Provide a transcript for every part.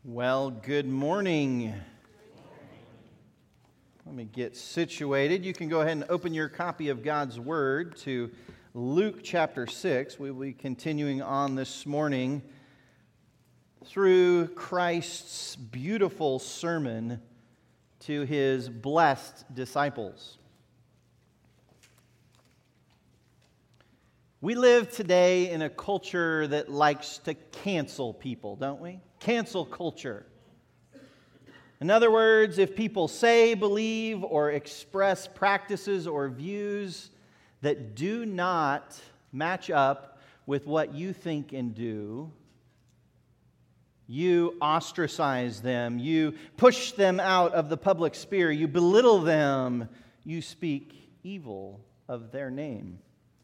Well, good morning. Let me get situated. You can go ahead and open your copy of God's Word to Luke chapter 6. We will be continuing on this morning through Christ's beautiful sermon to his blessed disciples. We live today in a culture that likes to cancel people, don't we? Cancel culture. In other words, if people say, believe, or express practices or views that do not match up with what you think and do, you ostracize them, you push them out of the public sphere, you belittle them, you speak evil of their name.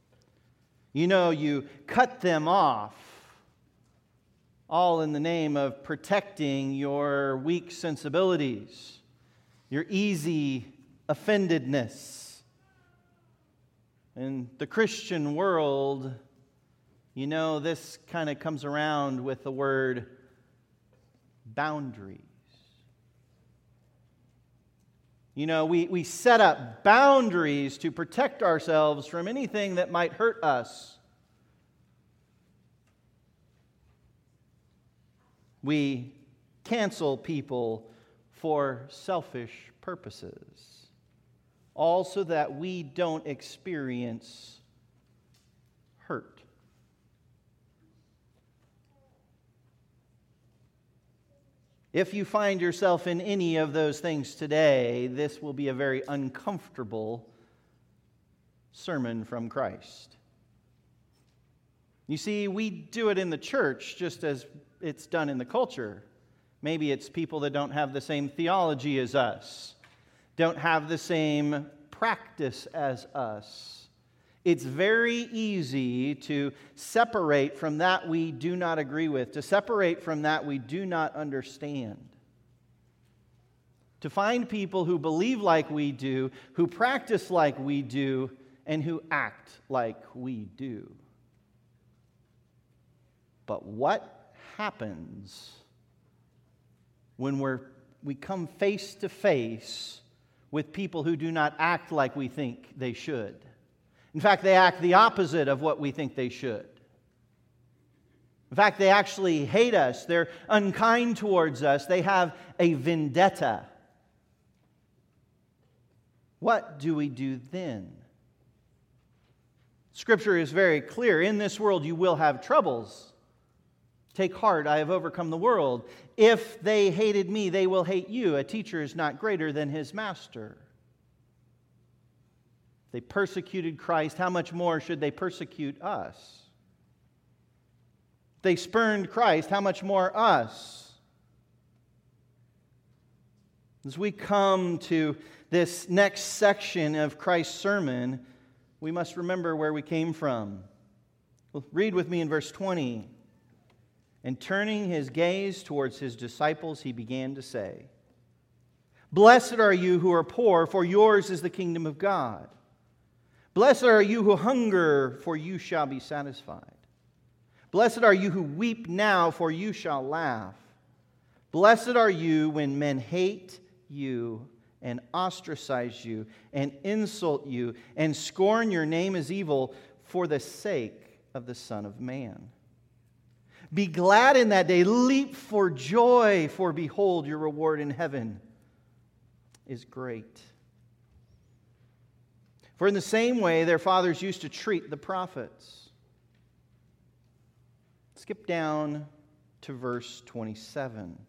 You cut them off, all in the name of protecting your weak sensibilities, your easy offendedness. In the Christian world, this kind of comes around with the word boundaries. We set up boundaries to protect ourselves from anything that might hurt us. We cancel people for selfish purposes, all so that we don't experience hurt. If you find yourself in any of those things today, this will be a very uncomfortable sermon from Christ. You see, we do it in the church just as it's done in the culture. Maybe it's people that don't have the same theology as us, don't have the same practice as us. It's very easy to separate from that we do not agree with, to separate from that we do not understand. To find people who believe like we do, who practice like we do, and who act like we do. But what happens when we come face to face with people who do not act like we think they should? In fact, they act the opposite of what we think they should. In fact, they actually hate us. They're unkind towards us. They have a vendetta. What do we do then? Scripture is very clear. In this world you will have troubles. Take heart, I have overcome the world. If they hated me, they will hate you. A teacher is not greater than his master. If they persecuted Christ, how much more should they persecute us? If they spurned Christ, how much more us? As we come to this next section of Christ's sermon, we must remember where we came from. Well, read with me in verse 20. And turning his gaze towards his disciples, he began to say, "Blessed are you who are poor, for yours is the kingdom of God. Blessed are you who hunger, for you shall be satisfied. Blessed are you who weep now, for you shall laugh. Blessed are you when men hate you and ostracize you and insult you and scorn your name as evil for the sake of the Son of Man. Be glad in that day, leap for joy, for behold, your reward in heaven is great. For in the same way their fathers used to treat the prophets." Skip down to verse 27.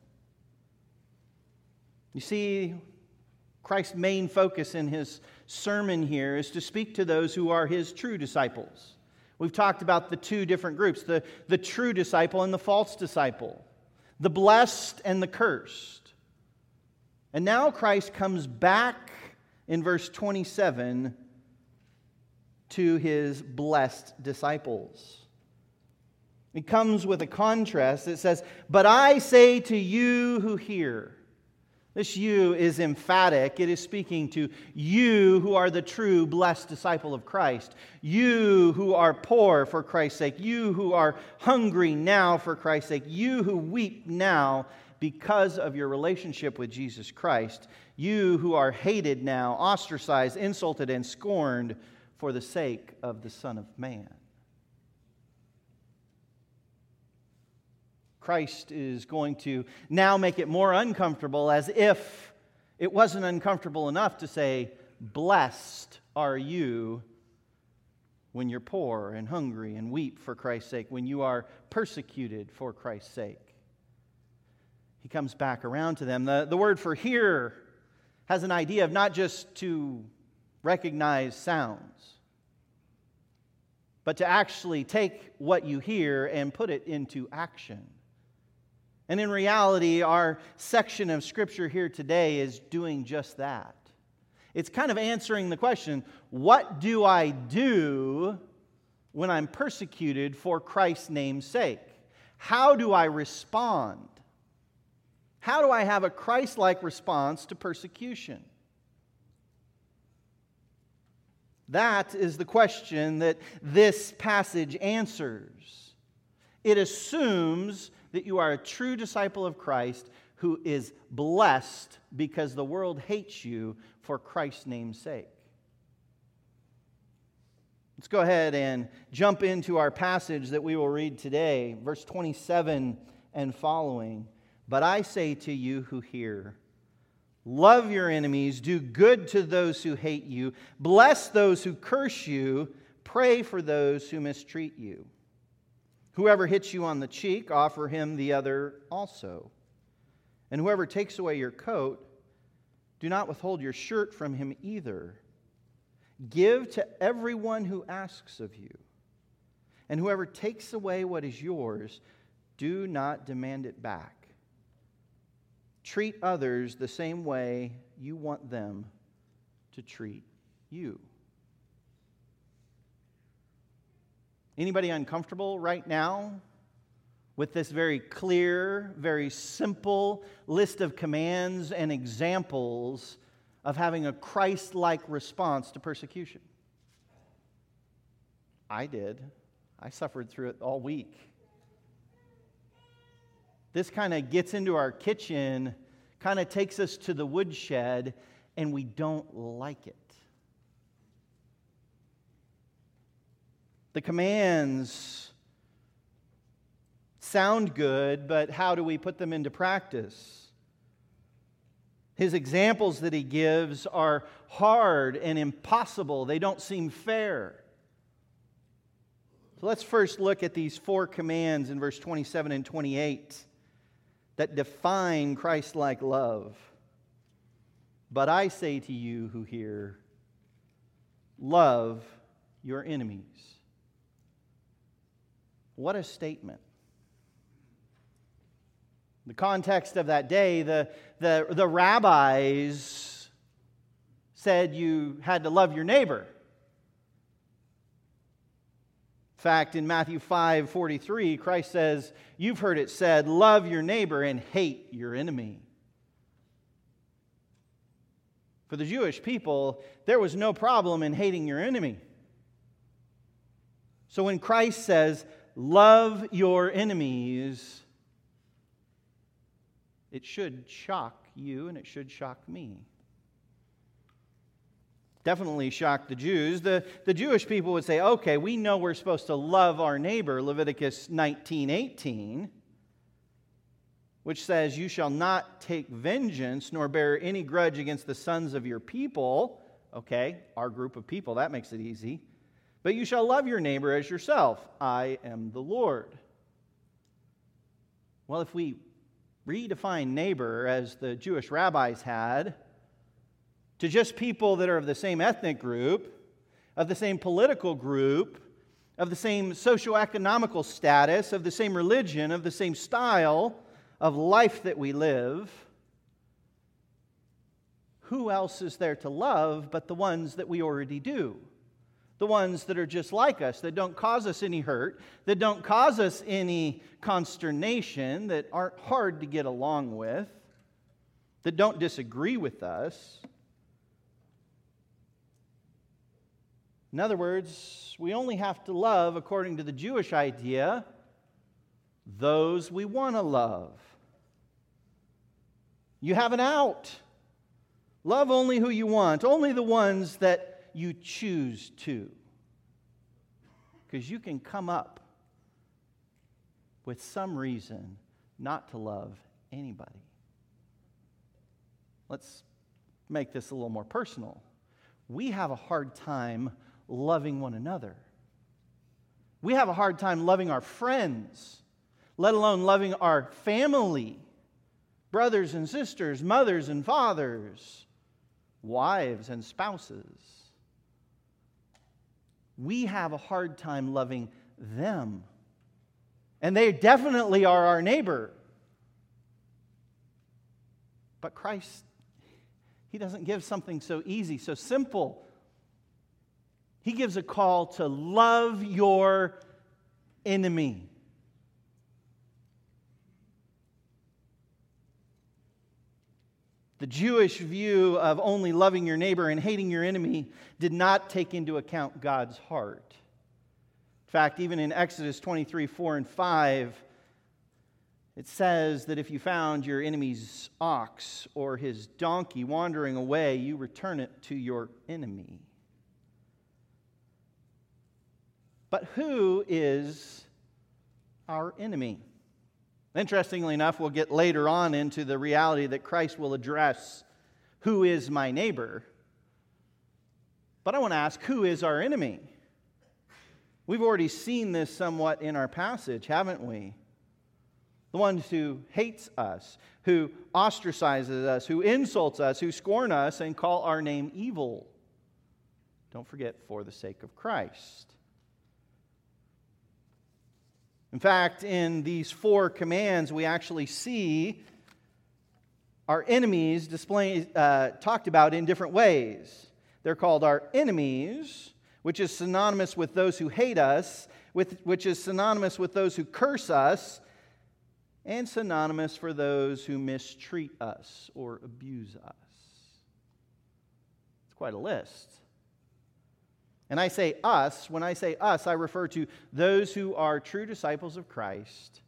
You see, Christ's main focus in his sermon here is to speak to those who are his true disciples. We've talked about the two different groups, the true disciple and the false disciple, the blessed and the cursed. And now Christ comes back in verse 27 to his blessed disciples. It comes with a contrast that says, "But I say to you who hear." This "you" is emphatic. It is speaking to you who are the true blessed disciple of Christ. You who are poor for Christ's sake. You who are hungry now for Christ's sake. You who weep now because of your relationship with Jesus Christ. You who are hated now, ostracized, insulted, and scorned for the sake of the Son of Man. Christ is going to now make it more uncomfortable, as if it wasn't uncomfortable enough to say, blessed are you when you're poor and hungry and weep for Christ's sake, when you are persecuted for Christ's sake. He comes back around to them. The word for hear has an idea of not just to recognize sounds, but to actually take what you hear and put it into action. And in reality, our section of Scripture here today is doing just that. It's kind of answering the question, what do I do when I'm persecuted for Christ's name's sake? How do I respond? How do I have a Christ-like response to persecution? That is the question that this passage answers. It assumes that you are a true disciple of Christ who is blessed because the world hates you for Christ's name's sake. Let's go ahead and jump into our passage that we will read today, verse 27 and following. But I say to you who hear, love your enemies, do good to those who hate you, bless those who curse you, pray for those who mistreat you. Whoever hits you on the cheek, offer him the other also. And whoever takes away your coat, do not withhold your shirt from him either. Give to everyone who asks of you. And whoever takes away what is yours, do not demand it back. Treat others the same way you want them to treat you. Anybody uncomfortable right now with this very clear, very simple list of commands and examples of having a Christ-like response to persecution? I did. I suffered through it all week. This kind of gets into our kitchen, kind of takes us to the woodshed, and we don't like it. The commands sound good, but how do we put them into practice? His examples that he gives are hard and impossible. They don't seem fair. So let's first look at these 4 commands in verse 27 and 28 that define Christ-like love. But I say to you who hear, love your enemies. What a statement. The context of that day, the rabbis said you had to love your neighbor. In fact, in Matthew 5:43, Christ says, you've heard it said, love your neighbor and hate your enemy. For the Jewish people, there was no problem in hating your enemy. So when Christ says, love your enemies, it should shock you and it should shock me. Definitely shock the Jews. The Jewish people would say, okay, we know we're supposed to love our neighbor, Leviticus 19:18, which says, you shall not take vengeance nor bear any grudge against the sons of your people. Okay, our group of people, that makes it easy. But you shall love your neighbor as yourself. I am the Lord. Well, if we redefine neighbor as the Jewish rabbis had, to just people that are of the same ethnic group, of the same political group, of the same socioeconomical status, of the same religion, of the same style of life that we live, who else is there to love but the ones that we already do? The ones that are just like us, that don't cause us any hurt, that don't cause us any consternation, that aren't hard to get along with, that don't disagree with us. In other words, we only have to love, according to the Jewish idea, those we want to love. You have an out. Love only who you want, only the ones that you choose to. Because you can come up with some reason not to love anybody. Let's make this a little more personal. We have a hard time loving one another. We have a hard time loving our friends, let alone loving our family, brothers and sisters, mothers and fathers, wives and spouses. We have a hard time loving them. And they definitely are our neighbor. But Christ, He doesn't give something so easy, so simple. He gives a call to love your enemy. The Jewish view of only loving your neighbor and hating your enemy did not take into account God's heart. In fact, even in Exodus 23, 4 and 5, it says that if you found your enemy's ox or his donkey wandering away, you return it to your enemy. But who is our enemy? Interestingly enough, we'll get later on into the reality that Christ will address who is my neighbor. But I want to ask, who is our enemy? We've already seen this somewhat in our passage, haven't we? The one who hates us, who ostracizes us, who insults us, who scorn us and call our name evil. Don't forget, for the sake of Christ. In fact, in these 4 commands, we actually see our enemies talked about in different ways. They're called our enemies, which is synonymous with those who hate us, which is synonymous with those who curse us, and synonymous for those who mistreat us or abuse us. It's quite a list. And I say us, when I say us, I refer to those who are true disciples of Christ,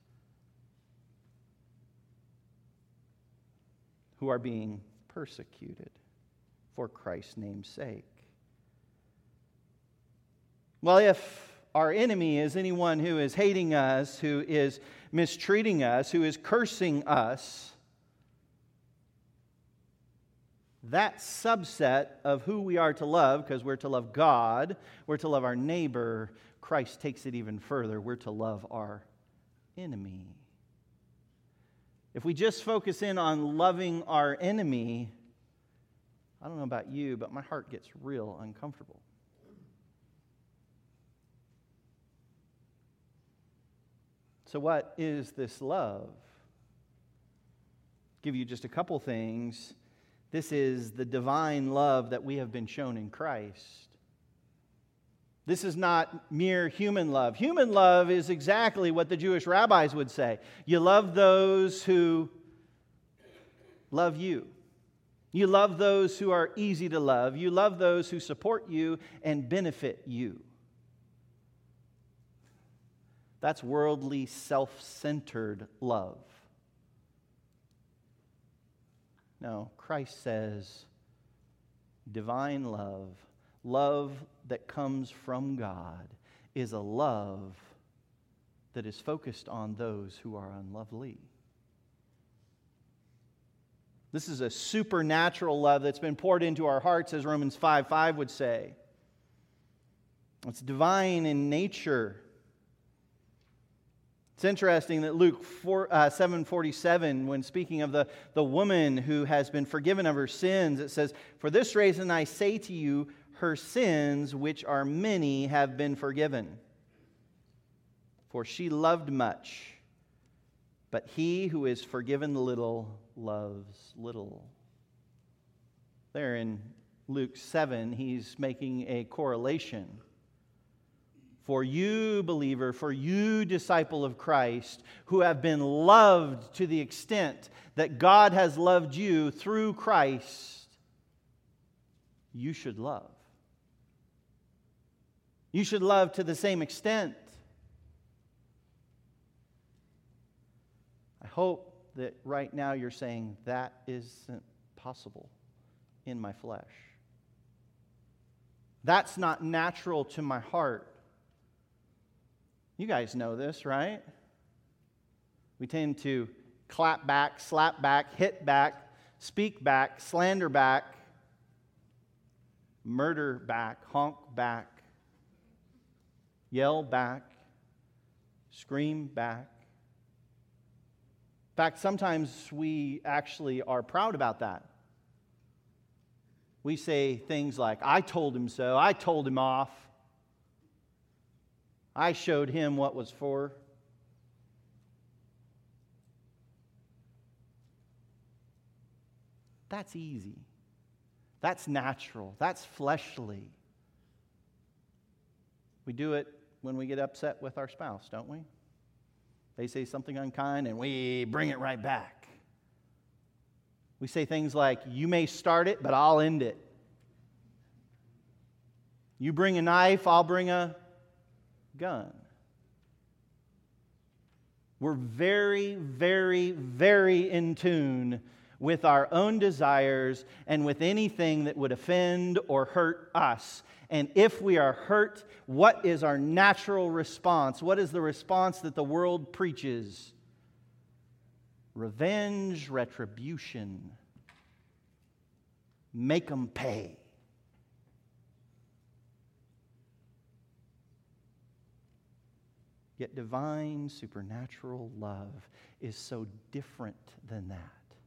who are being persecuted for Christ's name's sake. Well, if our enemy is anyone who is hating us, who is mistreating us, who is cursing us, that subset of who we are to love, because we're to love God, we're to love our neighbor, Christ takes it even further. We're to love our enemy. If we just focus in on loving our enemy, I don't know about you, but my heart gets real uncomfortable. So what is this love? Give you just a couple things. This is the divine love that we have been shown in Christ. This is not mere human love. Human love is exactly what the Jewish rabbis would say. You love those who love you. You love those who are easy to love. You love those who support you and benefit you. That's worldly, self-centered love. No, Christ says divine love, love that comes from God, is a love that is focused on those who are unlovely. This is a supernatural love that's been poured into our hearts, as Romans 5:5 would say. It's divine in nature. It's interesting that Luke 7:47, when speaking of the woman who has been forgiven of her sins, it says, "For this reason I say to you, her sins, which are many, have been forgiven. For she loved much, but he who is forgiven little loves little." There in Luke 7, he's making a correlation. For you, believer, for you, disciple of Christ, who have been loved to the extent that God has loved you through Christ, you should love. You should love to the same extent. I hope that right now you're saying, that isn't possible in my flesh. That's not natural to my heart. You guys know this, right? We tend to clap back, slap back, hit back, speak back, slander back, murder back, honk back, yell back, scream back. In fact, sometimes we actually are proud about that. We say things like, I told him so, I told him off, I showed him what was for. That's easy. That's natural. That's fleshly. We do it when we get upset with our spouse, don't we? They say something unkind and we bring it right back. We say things like, you may start it, but I'll end it. You bring a knife, I'll bring a gun. We're very, very, very in tune with our own desires and with anything that would offend or hurt us. And if we are hurt, what is our natural response? What is the response that the world preaches? Revenge, retribution. Make them pay. Yet divine, supernatural love is so different than that.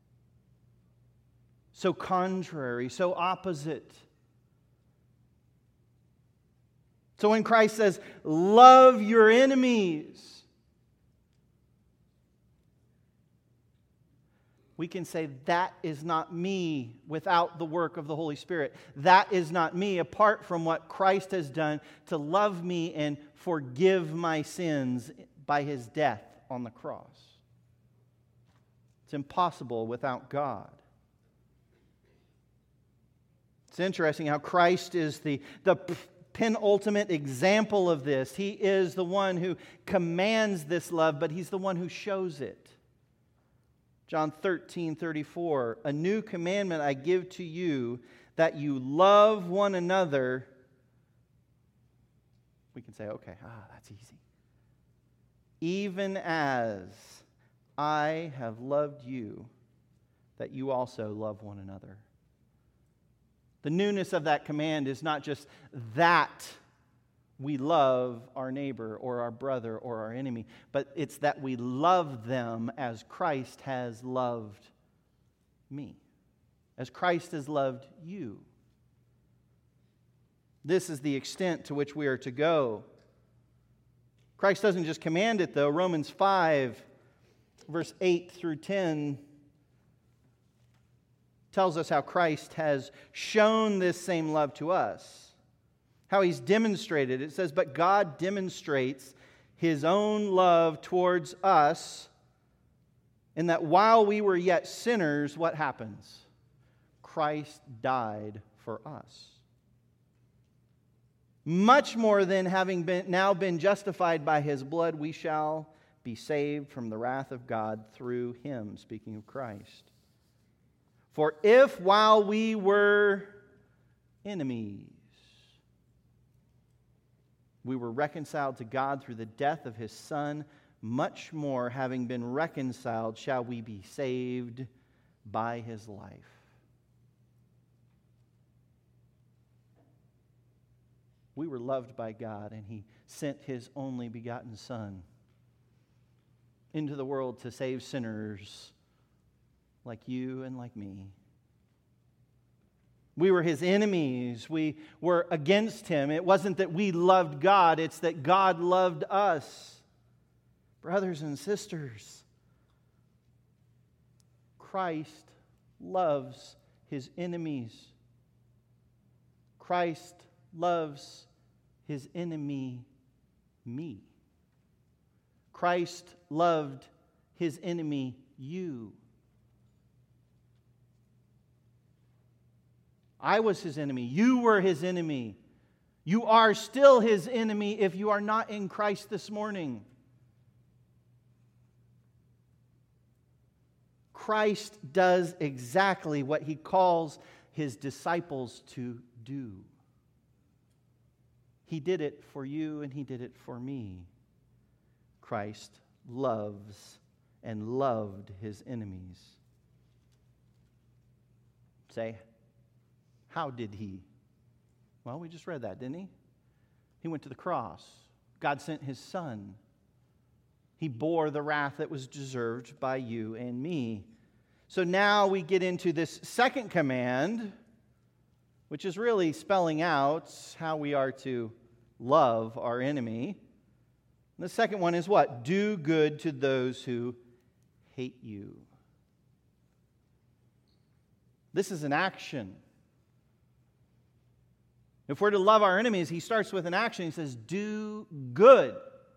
So contrary, so opposite. So when Christ says, love your enemies, we can say, that is not me without the work of the Holy Spirit. That is not me apart from what Christ has done to love me and forgive my sins by His death on the cross. It's impossible without God. It's interesting how Christ is the penultimate example of this. He is the one who commands this love, but He's the one who shows it. John 13:34, a new commandment I give to you, that you love one another. We can say, okay, that's easy. Even as I have loved you, that you also love one another. The newness of that command is not just that we love our neighbor or our brother or our enemy, but it's that we love them as Christ has loved me, as Christ has loved you. This is the extent to which we are to go. Christ doesn't just command it, though. Romans 5, verse 8 through 10 tells us how Christ has shown this same love to us, how He's demonstrated. It says, but God demonstrates His own love towards us in that while we were yet sinners, what happens? Christ died for us. Much more than having now been justified by His blood, we shall be saved from the wrath of God through Him, speaking of Christ. For if while we were enemies, we were reconciled to God through the death of His Son, much more, having been reconciled, shall we be saved by His life. We were loved by God, and He sent His only begotten Son into the world to save sinners like you and like me. We were His enemies. We were against Him. It wasn't that we loved God, it's that God loved us. Brothers and sisters, Christ loves His enemies. Christ loves His enemy, me. Christ loved His enemy, you. I was His enemy. You were His enemy. You are still His enemy if you are not in Christ this morning. Christ does exactly what he calls his disciples to do. He did it for you and he did it for me. Christ loves and loved his enemies. Say, how did he? Well, we just read that, didn't he? He went to the cross. God sent his Son. He bore the wrath that was deserved by you and me. So now we get into this second command, which is really spelling out how we are to love our enemy. And the second one is what? Do good to those who hate you. This is an action. If we're to love our enemies, he starts with an action. He says, do good.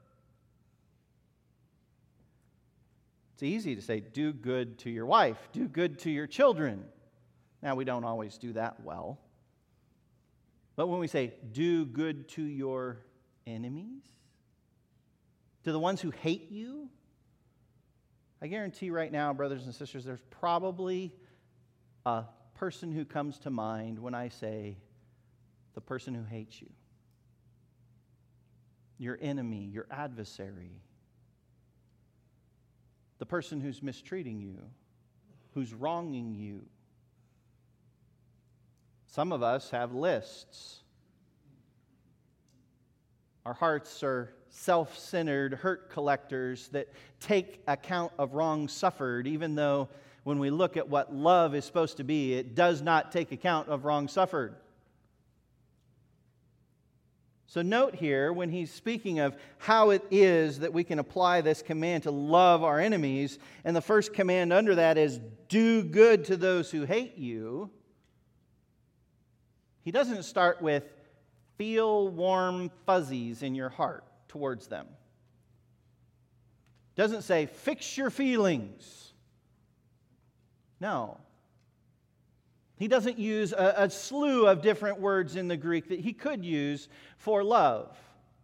It's easy to say, do good to your wife, do good to your children. Now, we don't always do that well. But when we say, do good to your enemies, to the ones who hate you, I guarantee right now, brothers and sisters, there's probably a person who comes to mind when I say, the person who hates you. Your enemy, your adversary. The person who's mistreating you, who's wronging you. Some of us have lists. Our hearts are self-centered hurt collectors that take account of wrong suffered, even though when we look at what love is supposed to be, it does not take account of wrong suffered. So note here, when he's speaking of how it is that we can apply this command to love our enemies, and the first command under that is, do good to those who hate you, he doesn't start with, feel warm fuzzies in your heart towards them. Doesn't say, fix your feelings. No. He doesn't use a slew of different words in the Greek that he could use for love.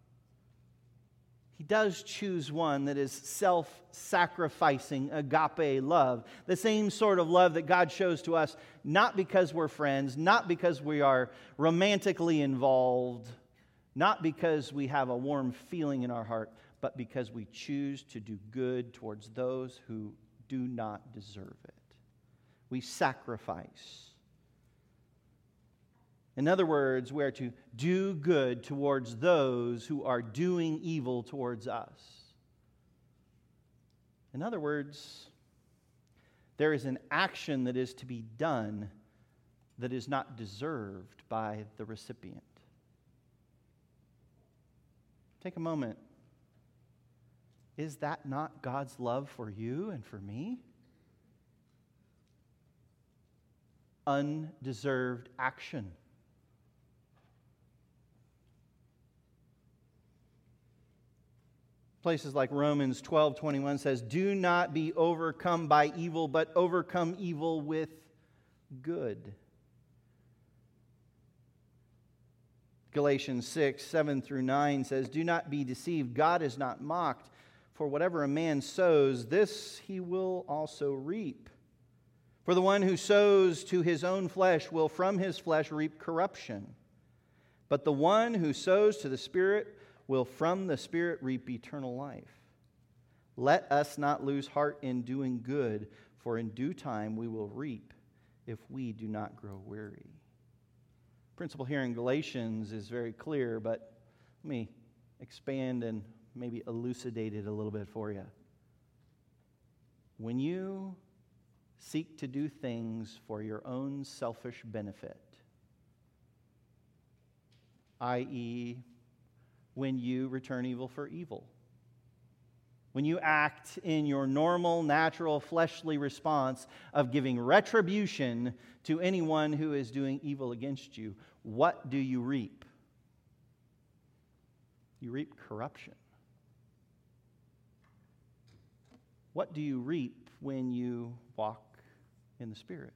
He does choose one that is self-sacrificing agape love. The same sort of love that God shows to us, not because we're friends, not because we are romantically involved, not because we have a warm feeling in our heart, but because we choose to do good towards those who do not deserve it. We sacrifice. In other words, we are to do good towards those who are doing evil towards us. In other words, there is an action that is to be done that is not deserved by the recipient. Take a moment. Is that not God's love for you and for me? Undeserved action. Places like Romans 12:21 says, do not be overcome by evil, but overcome evil with good. Galatians 6:7-9 says, do not be deceived. God is not mocked. For whatever a man sows, this he will also reap. For the one who sows to his own flesh will from his flesh reap corruption. But the one who sows to the Spirit will from the Spirit reap eternal life. Let us not lose heart in doing good, for in due time we will reap if we do not grow weary. Principle here in Galatians is very clear, but let me expand and maybe elucidate it a little bit for you. When you seek to do things for your own selfish benefit, i.e., when you return evil for evil, when you act in your normal, natural, fleshly response of giving retribution to anyone who is doing evil against you, what do you reap? You reap corruption. What do you reap when you walk in the Spirit?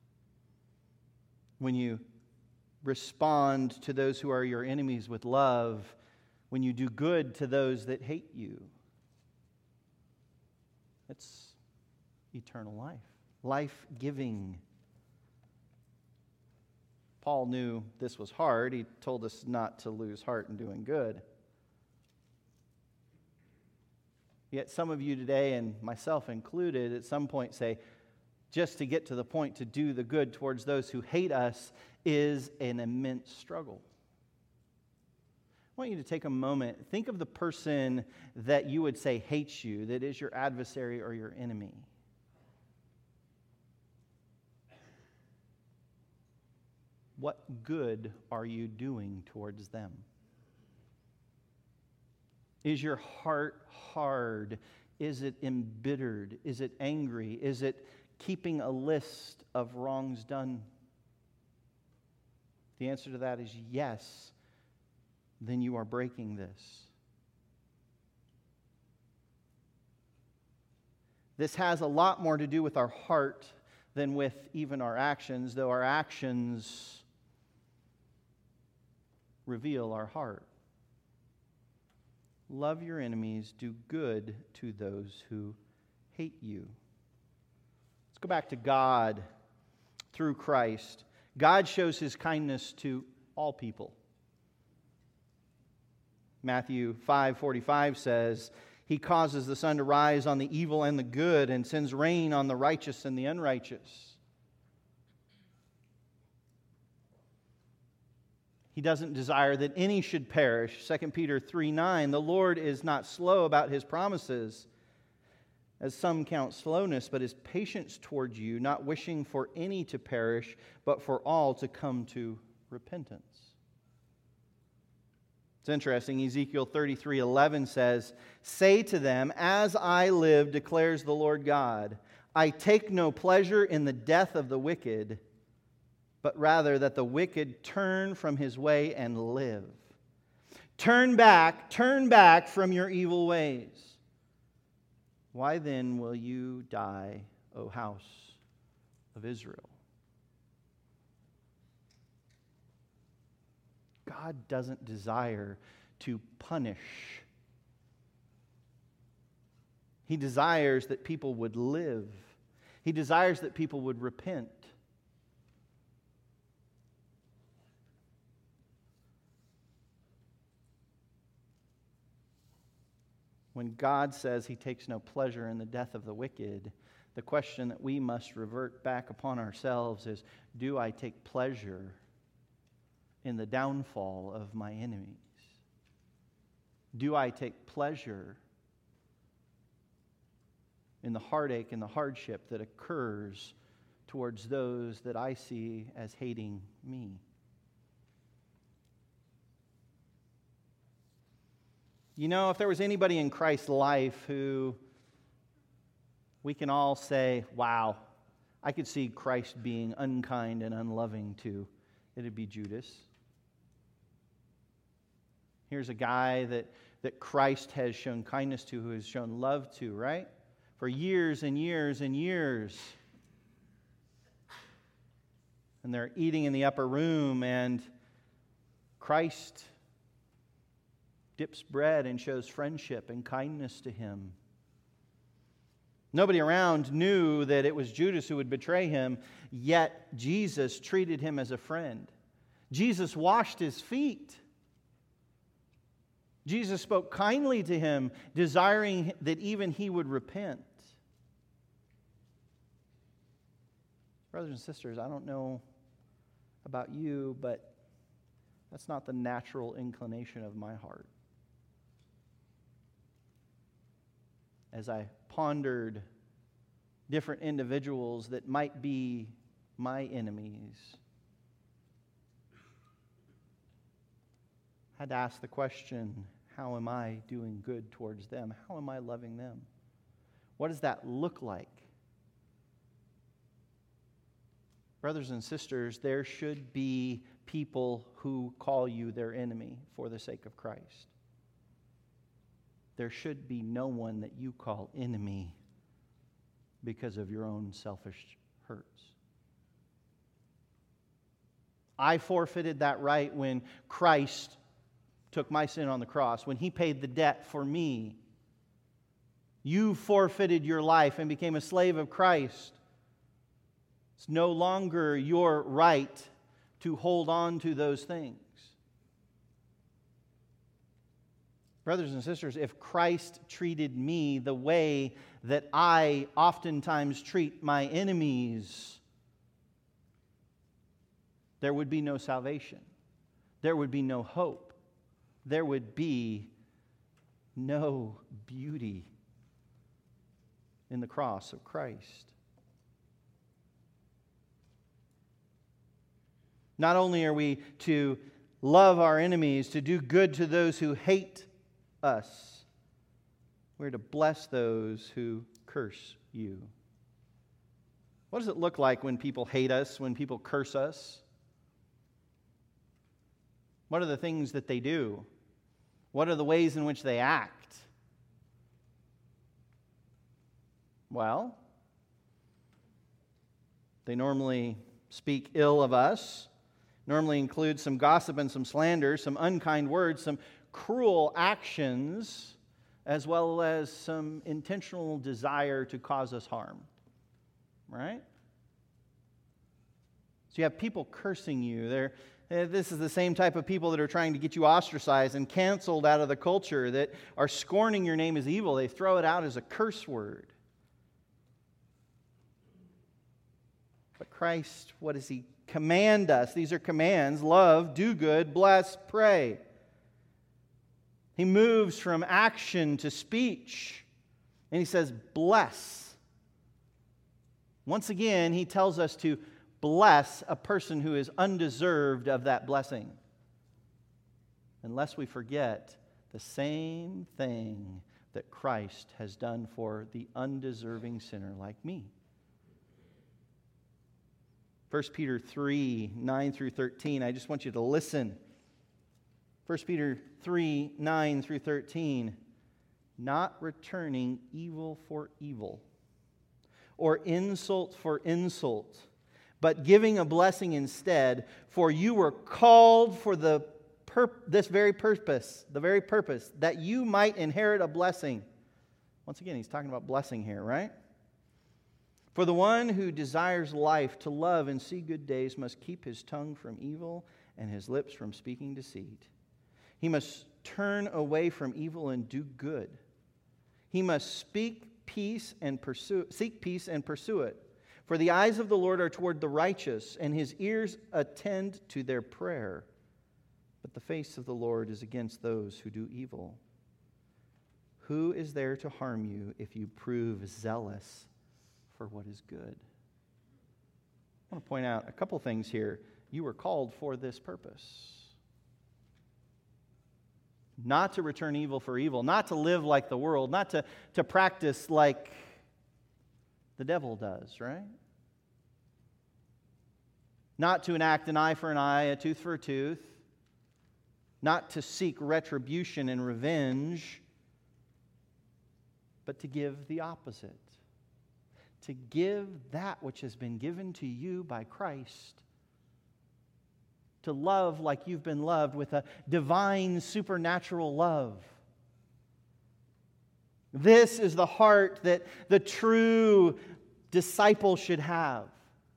When you respond to those who are your enemies with love, when you do good to those that hate you? It's eternal life. life-giving. Paul knew this was hard. He told us not to lose heart in doing good. Yet some of you today, and myself included, at some point say, just to get to the point to do the good towards those who hate us is an immense struggle. I want you to take a moment. Think of the person that you would say hates you, that is your adversary or your enemy. What good are you doing towards them? Is your heart hard? Is it embittered? Is it angry? Is it keeping a list of wrongs done? The answer to that is yes. Then you are breaking this. This has a lot more to do with our heart than with even our actions, though our actions reveal our heart. Love your enemies, do good to those who hate you. Let's go back to God through Christ. God shows his kindness to all people. Matthew 5:45 says, he causes the sun to rise on the evil and the good and sends rain on the righteous and the unrighteous. He doesn't desire that any should perish. 2 Peter 3:9, the Lord is not slow about his promises, as some count slowness, but is patient toward you, not wishing for any to perish, but for all to come to repentance. It's interesting, Ezekiel 33:11 says, say to them, as I live, declares the Lord God, I take no pleasure in the death of the wicked, but rather that the wicked turn from his way and live. Turn back from your evil ways. Why then will you die, O house of Israel? God doesn't desire to punish. He desires that people would live. He desires that people would repent. When God says he takes no pleasure in the death of the wicked, the question that we must revert back upon ourselves is, do I take pleasure in the downfall of my enemies? Do I take pleasure in the heartache and the hardship that occurs towards those that I see as hating me? You know, if there was anybody in Christ's life who we can all say, wow, I could see Christ being unkind and unloving to, it'd be Judas. Here's a guy that Christ has shown kindness to, who has shown love to, right? For years and years and years. And they're eating in the upper room, and Christ dips bread and shows friendship and kindness to him. Nobody around knew that it was Judas who would betray him, yet Jesus treated him as a friend. Jesus washed his feet. Jesus spoke kindly to him, desiring that even he would repent. Brothers and sisters, I don't know about you, but that's not the natural inclination of my heart. As I pondered different individuals that might be my enemies, I had to ask the question, how am I doing good towards them? How am I loving them? What does that look like? Brothers and sisters, there should be people who call you their enemy for the sake of Christ. There should be no one that you call enemy because of your own selfish hurts. I forfeited that right when Christ took my sin on the cross, when he paid the debt for me. You forfeited your life and became a slave of Christ It's no longer your right to hold on to those things. Brothers and sisters, if Christ treated me the way that I oftentimes treat my enemies, there would be no salvation. There would be no hope. There would be no beauty in the cross of Christ. Not only are we to love our enemies, to do good to those who hate us, we're to bless those who curse you. What does it look like when people hate us, when people curse us? What are the things that they do? What are the ways in which they act? Well, they normally speak ill of us, normally include some gossip and some slander, some unkind words, some cruel actions, as well as some intentional desire to cause us harm. Right? So you have people cursing you. This is the same type of people that are trying to get you ostracized and canceled out of the culture, that are scorning your name as evil. They throw it out as a curse word. But Christ, what does He command us? These are commands: love, do good, bless, pray. He moves from action to speech, and He says, bless. Once again, He tells us to bless a person who is undeserved of that blessing. Unless we forget the same thing that Christ has done for the undeserving sinner like me. 1 Peter 3, 9 through 13. I just want you to listen. 1 Peter 3, 9 through 13. Not returning evil for evil, or insult for insult, but giving a blessing instead. For you were called for this very purpose, that you might inherit a blessing. Once again, he's talking about blessing here, right? For the one who desires life to love and see good days must keep his tongue from evil and his lips from speaking deceit. He must turn away from evil and do good. He must seek peace and pursue it. For the eyes of the Lord are toward the righteous, and His ears attend to their prayer. But the face of the Lord is against those who do evil. Who is there to harm you if you prove zealous for what is good? I want to point out a couple things here. You were called for this purpose. Not to return evil for evil, not to live like the world, not to practice like the devil does, right? Not to enact an eye for an eye, a tooth for a tooth. Not to seek retribution and revenge, but to give the opposite. To give that which has been given to you by Christ. To love like you've been loved with a divine supernatural love. This is the heart that the true disciple should have.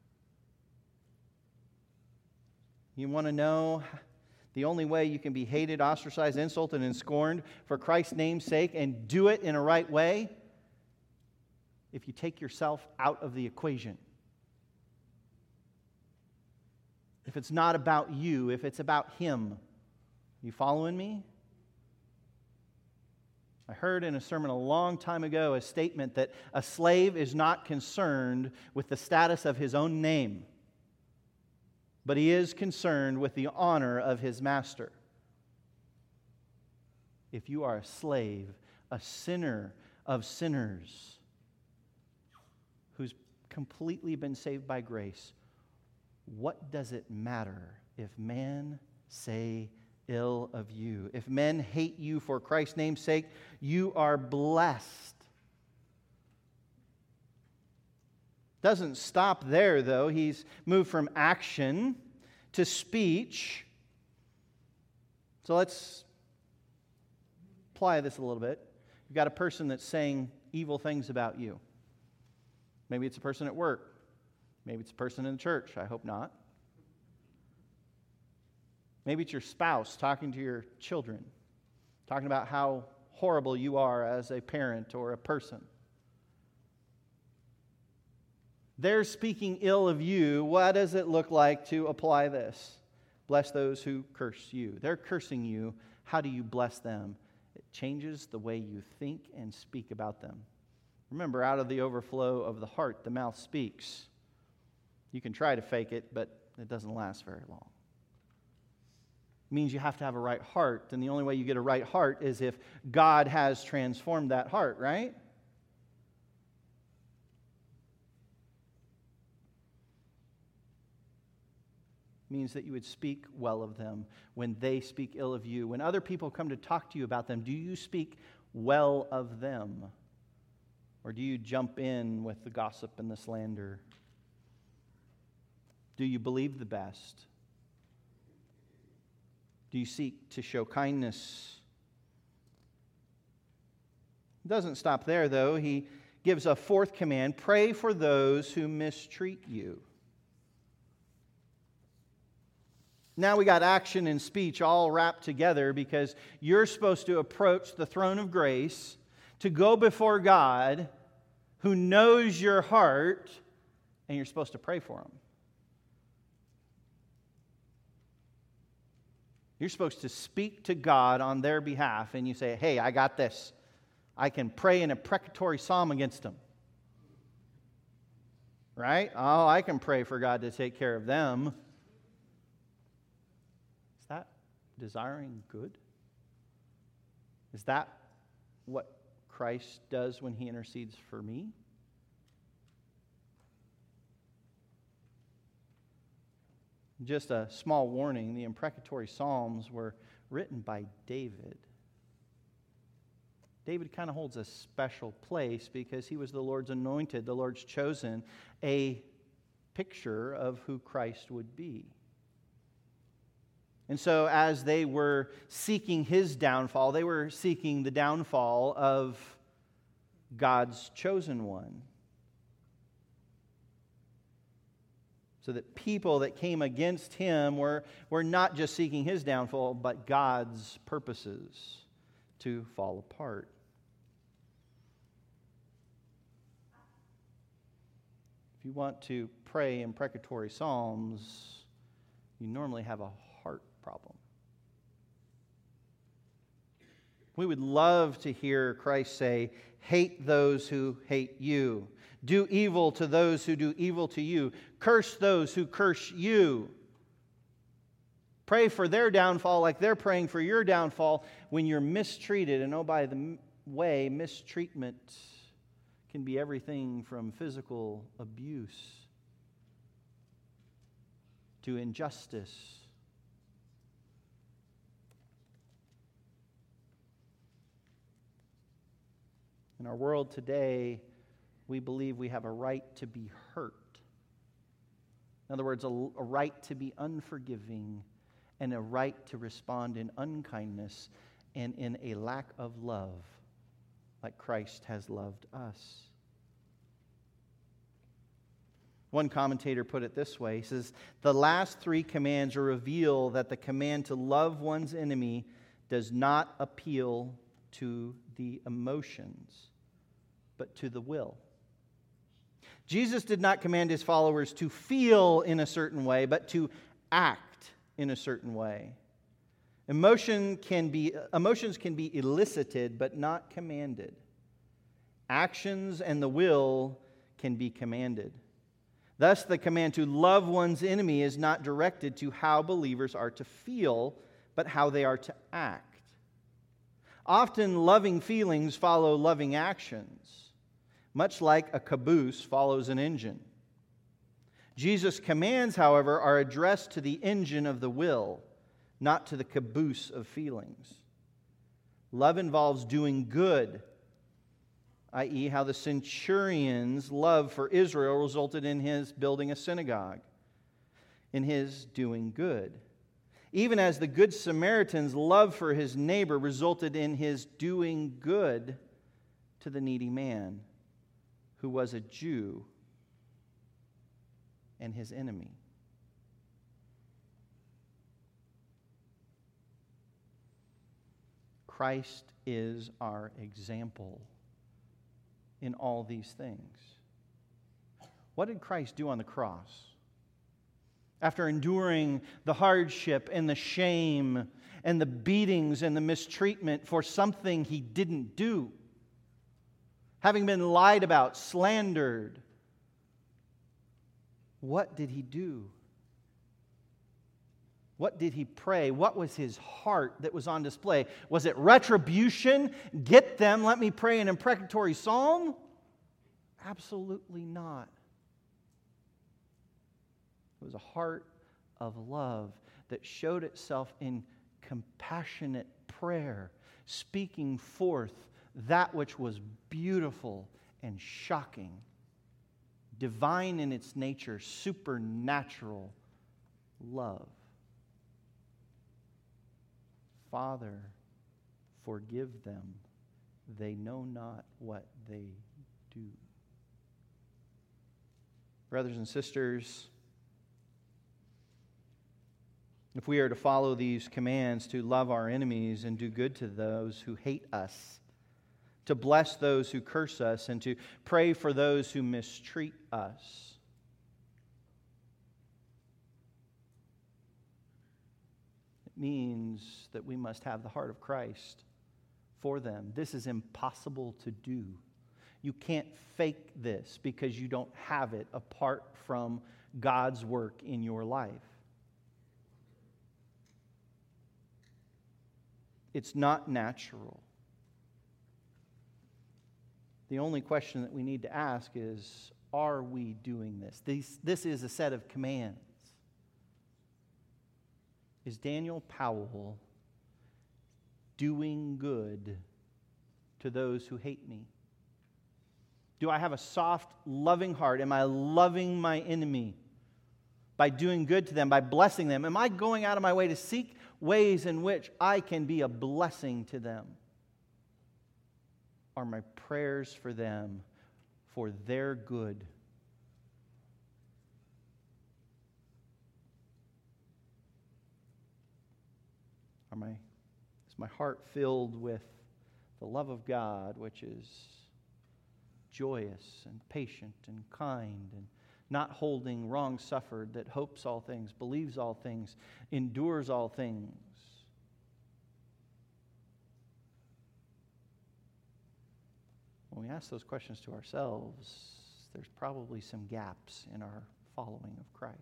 You want to know the only way you can be hated, ostracized, insulted, and scorned for Christ's name's sake and do it in a right way? If you take yourself out of the equation. If it's not about you, if it's about Him. You following me? I heard in a sermon a long time ago a statement that a slave is not concerned with the status of his own name, but he is concerned with the honor of his master. If you are a slave, a sinner of sinners, who's completely been saved by grace, what does it matter if man say ill of you? If men hate you for Christ's name's sake, you are blessed. Doesn't stop there, though. He's moved from action to speech. So let's apply this a little bit. You've got a person that's saying evil things about you. Maybe it's a person at work. Maybe it's a person in the church. I hope not. Maybe it's your spouse talking to your children, talking about how horrible you are as a parent or a person. They're speaking ill of you. What does it look like to apply this? Bless those who curse you. They're cursing you. How do you bless them? It changes the way you think and speak about them. Remember, out of the overflow of the heart, the mouth speaks. You can try to fake it, but it doesn't last very long. It means you have to have a right heart, and the only way you get a right heart is if God has transformed that heart, right? Means that you would speak well of them when they speak ill of you. When other people come to talk to you about them, do you speak well of them? Or do you jump in with the gossip and the slander? Do you believe the best? Do you seek to show kindness? It doesn't stop there, though. He gives a fourth command: pray for those who mistreat you. Now we got action and speech all wrapped together, because you're supposed to approach the throne of grace to go before God who knows your heart, and you're supposed to pray for them. You're supposed to speak to God on their behalf, and you say, hey, I got this. I can pray an imprecatory psalm against them. Right? Oh, I can pray for God to take care of them. Is that desiring good? Is that what Christ does when He intercedes for me? Just a small warning, the imprecatory psalms were written by David. David kind of holds a special place because he was the Lord's anointed, the Lord's chosen, a picture of who Christ would be. And so as they were seeking His downfall, they were seeking the downfall of God's chosen one. So that people that came against Him were not just seeking His downfall, but God's purposes to fall apart. If you want to pray imprecatory psalms, you normally have a heart problem. We would love to hear Christ say, hate those who hate you. Do evil to those who do evil to you. Curse those who curse you. Pray for their downfall like they're praying for your downfall when you're mistreated. And oh, by the way, mistreatment can be everything from physical abuse to injustice. In our world today, we believe we have a right to be hurt. In other words, a right to be unforgiving and a right to respond in unkindness and in a lack of love, like Christ has loved us. One commentator put it this way. He says, the last three commands reveal that the command to love one's enemy does not appeal to the emotions, but to the will. Jesus did not command His followers to feel in a certain way, but to act in a certain way. Emotions can be elicited, but not commanded. Actions and the will can be commanded. Thus, the command to love one's enemy is not directed to how believers are to feel, but how they are to act. Often, loving feelings follow loving actions, much like a caboose follows an engine. Jesus' commands, however, are addressed to the engine of the will, not to the caboose of feelings. Love involves doing good, i.e., how the centurion's love for Israel resulted in his building a synagogue, in his doing good. Even as the Good Samaritan's love for his neighbor resulted in his doing good to the needy man, who was a Jew. and his enemy. Christ is our example in all these things. What did Christ do on the cross? After enduring the hardship and the shame and the beatings and the mistreatment for something he didn't do, having been lied about, slandered, what did he do? What did he pray? What was his heart that was on display? Was it retribution? Get them, let me pray an imprecatory psalm? Absolutely not. It was a heart of love that showed itself in compassionate prayer, speaking forth that which was beautiful and shocking, divine in its nature, supernatural love. Father, forgive them. They know not what they do. Brothers and sisters, if we are to follow these commands to love our enemies and do good to those who hate us, to bless those who curse us, and to pray for those who mistreat us, means that we must have the heart of Christ for them. This is impossible to do. You can't fake this because you don't have it apart from God's work in your life. It's not natural. The only question that we need to ask is, are we doing this? This is a set of commands. Is Daniel Powell doing good to those who hate me? Do I have a soft, loving heart? Am I loving my enemy by doing good to them, by blessing them? Am I going out of my way to seek ways in which I can be a blessing to them? Are my prayers for them for their good? Is my heart filled with the love of God, which is joyous and patient and kind and not holding wrong suffered, that hopes all things, believes all things, endures all things? When we ask those questions to ourselves, there's probably some gaps in our following of Christ.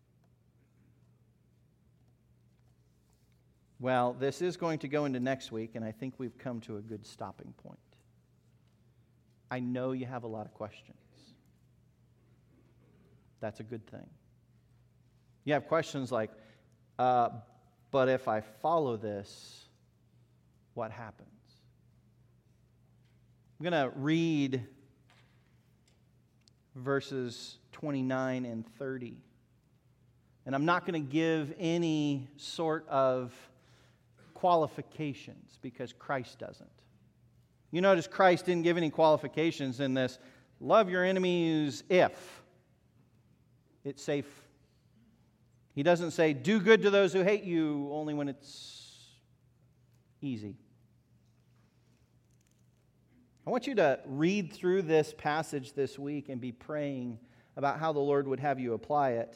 Well, this is going to go into next week, and I think we've come to a good stopping point. I know you have a lot of questions. That's a good thing. You have questions like, but if I follow this, what happens? I'm going to read verses 29 and 30. And I'm not going to give any sort of qualifications because Christ doesn't. You notice Christ didn't give any qualifications in this. Love your enemies if it's safe. He doesn't say, do good to those who hate you only when it's easy. I want you to read through this passage this week and be praying about how the Lord would have you apply it.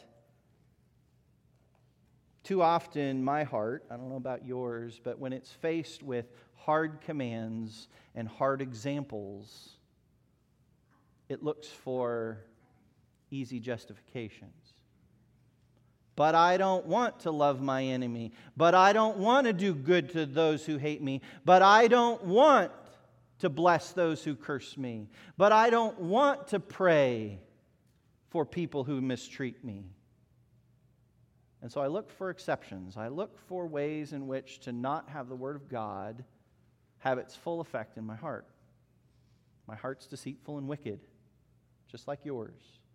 Too often, my heart, I don't know about yours, but when it's faced with hard commands and hard examples, it looks for easy justifications. But I don't want to love my enemy. But I don't want to do good to those who hate me. But I don't want to bless those who curse me. But I don't want to pray for people who mistreat me. And so I look for exceptions. I look for ways in which to not have the Word of God have its full effect in my heart. My heart's deceitful and wicked, just like yours.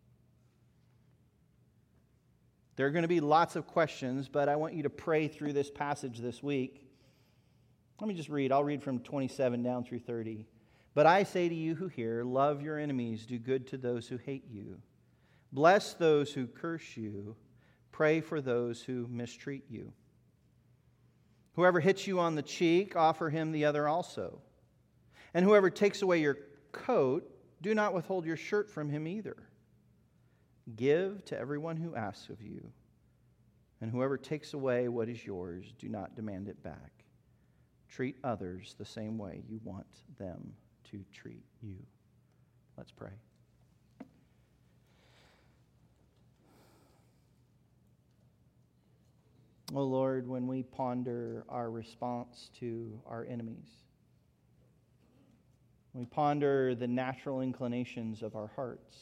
There are going to be lots of questions, but I want you to pray through this passage this week. Let me just read. I'll read from 27 down through 30. But I say to you who hear, love your enemies, do good to those who hate you. Bless those who curse you. Pray for those who mistreat you. Whoever hits you on the cheek, offer him the other also. And whoever takes away your coat, do not withhold your shirt from him either. Give to everyone who asks of you. And whoever takes away what is yours, do not demand it back. Treat others the same way you want them to treat you. Let's pray. Oh Lord, when we ponder our response to our enemies, we ponder the natural inclinations of our hearts,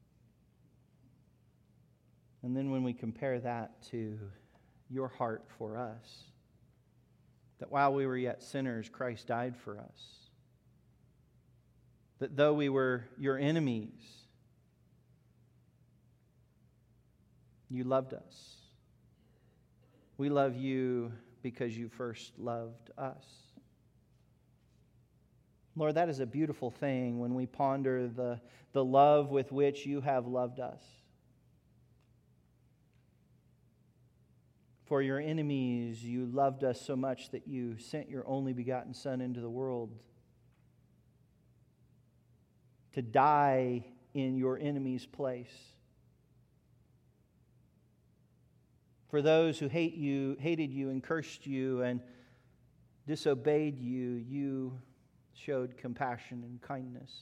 and then when we compare that to your heart for us, that while we were yet sinners, Christ died for us, that though we were your enemies, you loved us. We love you because you first loved us. Lord, that is a beautiful thing when we ponder the love with which you have loved us. For your enemies, you loved us so much that you sent your only begotten Son into the world to die in your enemy's place. For those who hated you and cursed you and disobeyed you, you showed compassion and kindness.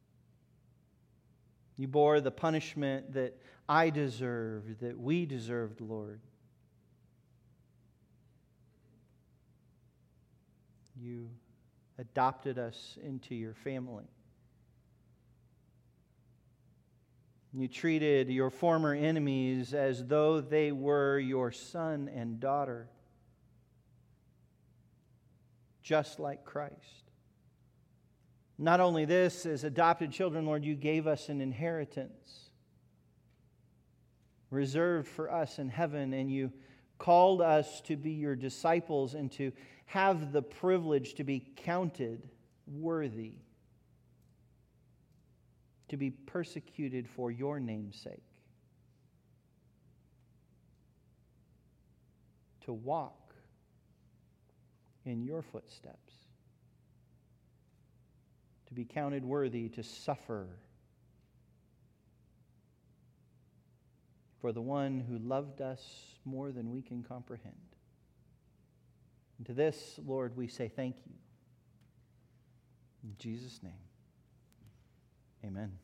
You bore the punishment that I deserved, that we deserved, Lord. You adopted us into your family. You treated your former enemies as though they were your son and daughter, just like Christ. Not only this, as adopted children, Lord, you gave us an inheritance reserved for us in heaven, and you called us to be your disciples and to have the privilege to be counted worthy to be persecuted for your name's sake, to walk in your footsteps, to be counted worthy to suffer for the one who loved us more than we can comprehend. And to this, Lord, we say thank you. In Jesus' name, amen.